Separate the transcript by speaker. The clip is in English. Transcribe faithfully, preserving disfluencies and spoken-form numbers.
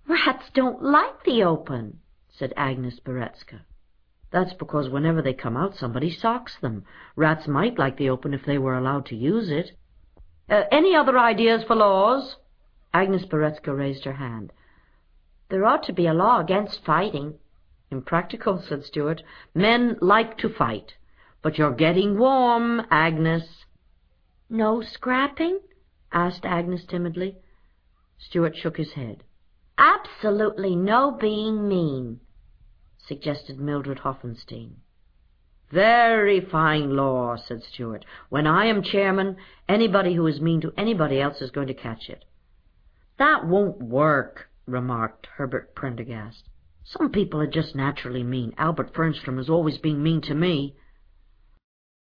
Speaker 1: Rats don't like the open, said Agnes Baretska. That's because whenever they come out somebody socks them. Rats might like the open if they were allowed to use it. Uh, any other ideas for laws? Agnes Baretska raised her hand. There ought to be a law against fighting. Impractical, said Stuart. Men like to fight. But you're getting warm, Agnes. No scrapping? Asked Agnes timidly. Stuart shook his head. Absolutely no being mean, suggested Mildred Hoffenstein. Very fine law, said Stuart. When I am chairman, anybody who is mean to anybody else is going to catch it. That won't work, remarked Herbert Prendergast. Some people are just naturally mean. Albert Fernstrom is always being mean to me.